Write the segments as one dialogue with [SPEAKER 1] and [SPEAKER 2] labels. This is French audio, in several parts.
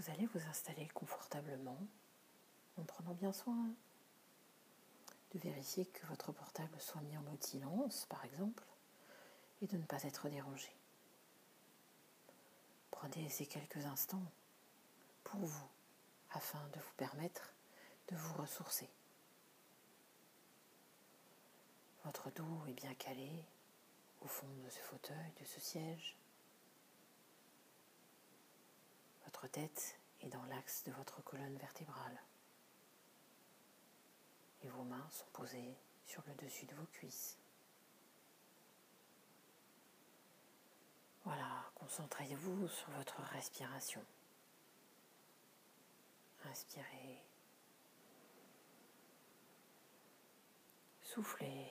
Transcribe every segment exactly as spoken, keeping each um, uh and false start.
[SPEAKER 1] vous allez vous installer confortablement en prenant bien soin de vérifier que votre portable soit mis en mode silence, par exemple, et de ne pas être dérangé. Prenez ces quelques instants pour vous, afin de vous permettre de vous ressourcer. Votre dos est bien calé au fond de ce fauteuil, de ce siège. Votre tête est dans l'axe de votre colonne vertébrale. Et vos mains sont posées sur le dessus de vos cuisses. Voilà, concentrez-vous sur votre respiration. Inspirez. Soufflez.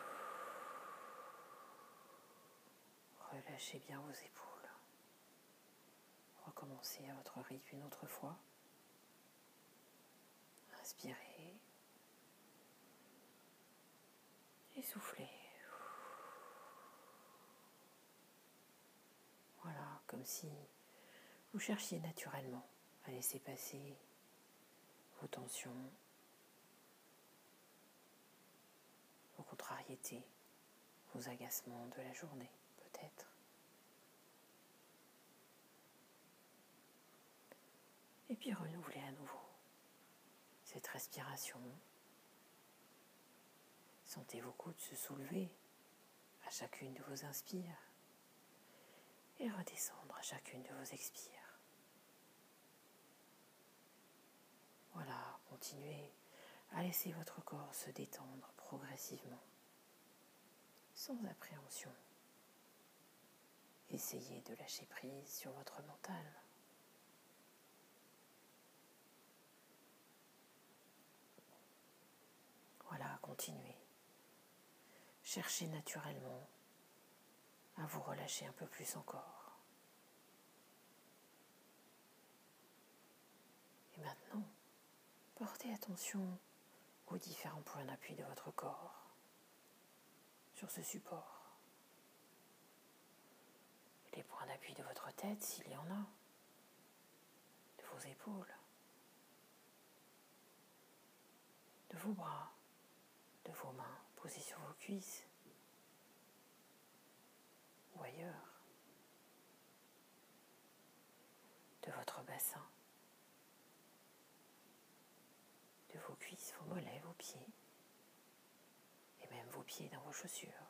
[SPEAKER 1] Relâchez bien vos épaules. Recommencez à votre rythme une autre fois. Inspirez. Et soufflez. Voilà, comme si vous cherchiez naturellement à laisser passer vos tensions, vos contrariétés, vos agacements de la journée, peut-être. Et puis renouvelez à nouveau cette respiration. Sentez vos coudes se soulever à chacune de vos inspires et redescendre à chacune de vos expires. Voilà, continuez à laisser votre corps se détendre progressivement, sans appréhension. Essayez de lâcher prise sur votre mental. Voilà, continuez. Cherchez naturellement à vous relâcher un peu plus encore. Et maintenant, portez attention aux différents points d'appui de votre corps sur ce support. Les points d'appui de votre tête, s'il y en a, de vos épaules, de vos bras, de vos mains posées sur vos cuisses ou ailleurs, de votre bassin, de vos cuisses, vos mollets, vos pieds, et même vos pieds dans vos chaussures.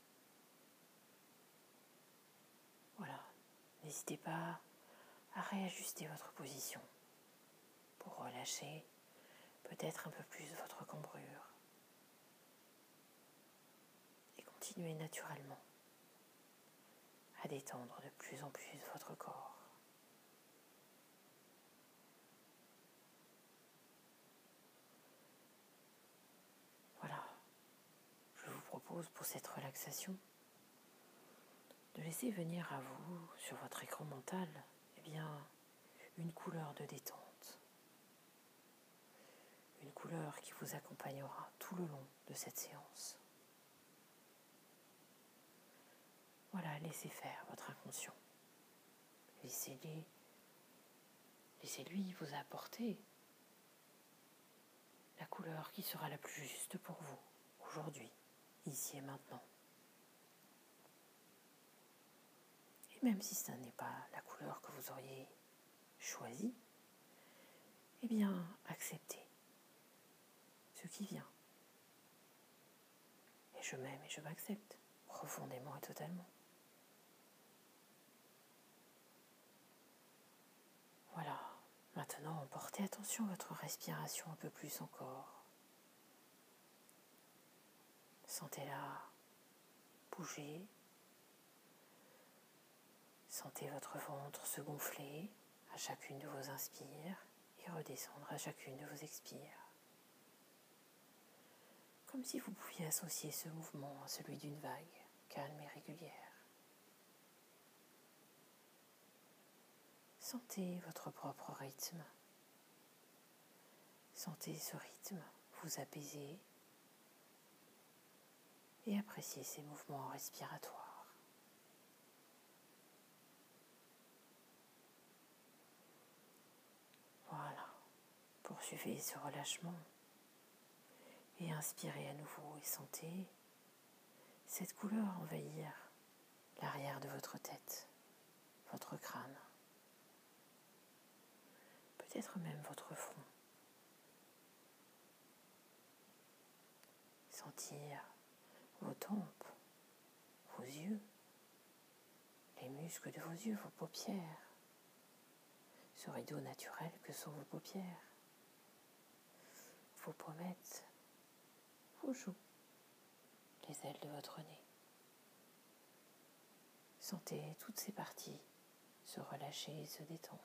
[SPEAKER 1] Voilà, n'hésitez pas à réajuster votre position pour relâcher peut-être un peu plus votre cambrure et continuer naturellement à détendre de plus en plus votre corps. Voilà, je vous propose pour cette relaxation de laisser venir à vous, sur votre écran mental, eh bien, une couleur de détente. Une couleur qui vous accompagnera tout le long de cette séance. Voilà, laissez faire votre inconscient. Laissez-les, laissez-lui vous apporter la couleur qui sera la plus juste pour vous, aujourd'hui, ici et maintenant. Et même si ce n'est pas la couleur que vous auriez choisie, eh bien, acceptez ce qui vient. Et je m'aime et je m'accepte, profondément et totalement. Voilà, maintenant, portez attention à votre respiration un peu plus encore. Sentez-la bouger. Sentez votre ventre se gonfler à chacune de vos inspires et redescendre à chacune de vos expires. Comme si vous pouviez associer ce mouvement à celui d'une vague, calme et régulière. Sentez votre propre rythme. Sentez ce rythme vous apaiser et appréciez ces mouvements respiratoires. Poursuivez ce relâchement et inspirez à nouveau et sentez cette couleur envahir l'arrière de votre tête, votre crâne, peut-être même votre front. Sentir vos tempes, vos yeux, les muscles de vos yeux, vos paupières, ce rideau naturel que sont vos paupières, vos pommettes, vos joues, les ailes de votre nez. Sentez toutes ces parties se relâcher et se détendre.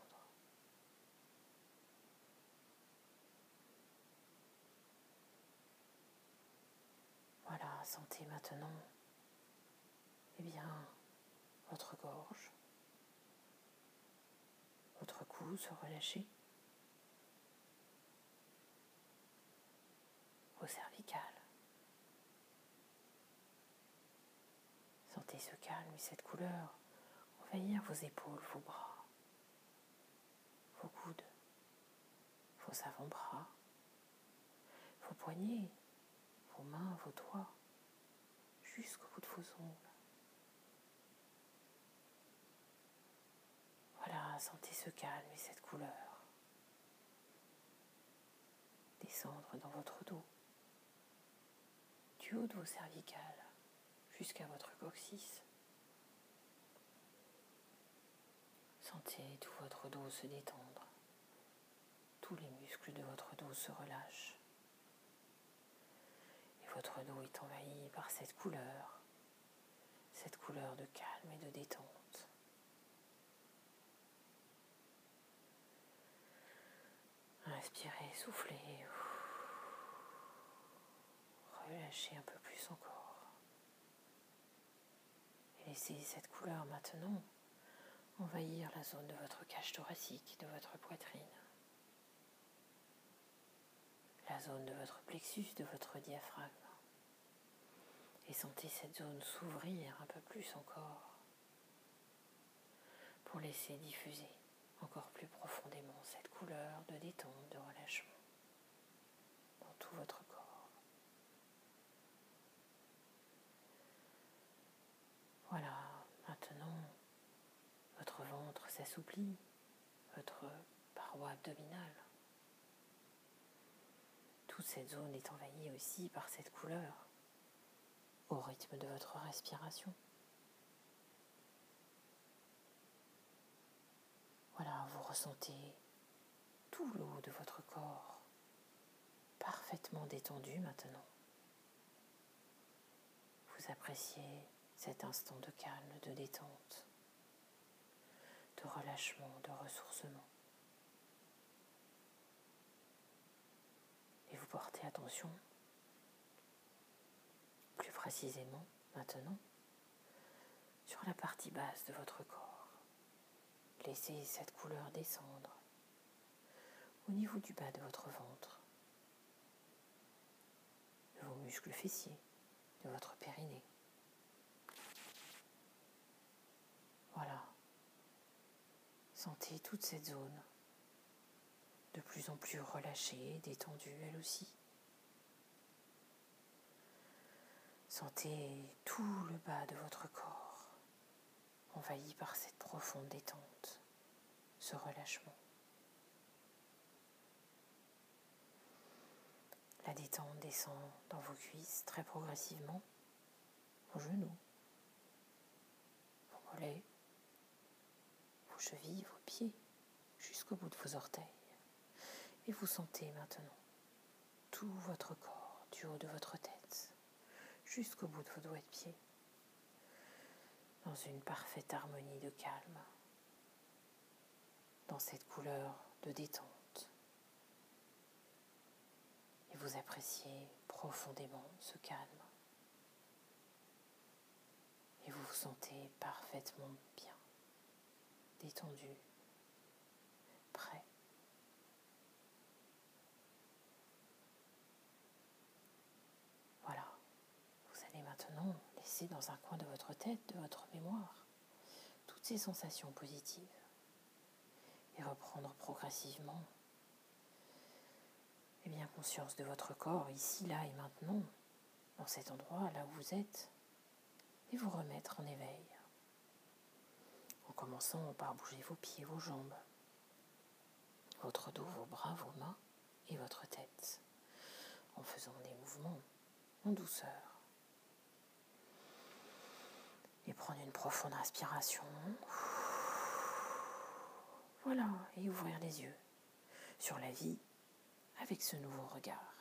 [SPEAKER 1] Voilà, sentez maintenant, eh bien, votre gorge, votre cou se relâcher, vos cervicales. Sentez ce calme et cette couleur envahir vos épaules, vos bras, vos coudes, vos avant-bras, vos poignets, vos mains, vos doigts, jusqu'au bout de vos ongles. Voilà, sentez ce calme et cette couleur descendre dans votre dos, du haut de vos cervicales jusqu'à votre coccyx. Sentez tout votre dos se détendre, tous les muscles de votre dos se relâchent. Et votre dos est envahi par cette couleur, cette couleur de calme et de détente. Inspirez, soufflez, relâchez un peu plus encore. Et laissez cette couleur maintenant envahir la zone de votre cage thoracique, de votre poitrine, la zone de votre plexus, de votre diaphragme. Et sentez cette zone s'ouvrir un peu plus encore pour laisser diffuser encore plus profondément cette couleur de détente, de relâchement dans tout votre corps. Voilà, maintenant, votre ventre s'assouplit, votre paroi abdominale. Toute cette zone est envahie aussi par cette couleur, au rythme de votre respiration. Voilà, vous ressentez tout le haut de votre corps parfaitement détendu maintenant. Vous appréciez cet instant de calme, de détente, de relâchement, de ressourcement. Et vous portez attention, plus précisément maintenant, sur la partie basse de votre corps. Laissez cette couleur descendre au niveau du bas de votre ventre, de vos muscles fessiers, de votre périnée. Voilà. Sentez toute cette zone de plus en plus relâchée, détendue elle aussi. Sentez tout le bas de votre corps envahi par cette profonde détente, ce relâchement. La détente descend dans vos cuisses très progressivement, vos genoux, vos mollets, vos chevilles, vos pieds, jusqu'au bout de vos orteils. Et vous sentez maintenant tout votre corps, du haut de votre tête, jusqu'au bout de vos doigts de pied, dans une parfaite harmonie de calme, dans cette couleur de détente. Et vous appréciez profondément ce calme. Et vous vous sentez parfaitement bien, détendu, prêt. Voilà, vous allez maintenant laisser dans un coin de votre tête, de votre mémoire, toutes ces sensations positives et reprendre progressivement et bien conscience de votre corps, ici, là et maintenant, dans cet endroit, là où vous êtes, et vous remettre en éveil. En commençant par bouger vos pieds, vos jambes, votre dos, vos bras, vos mains et votre tête, en faisant des mouvements en douceur. Et prendre une profonde inspiration. Voilà, et ouvrir les yeux sur la vie avec ce nouveau regard.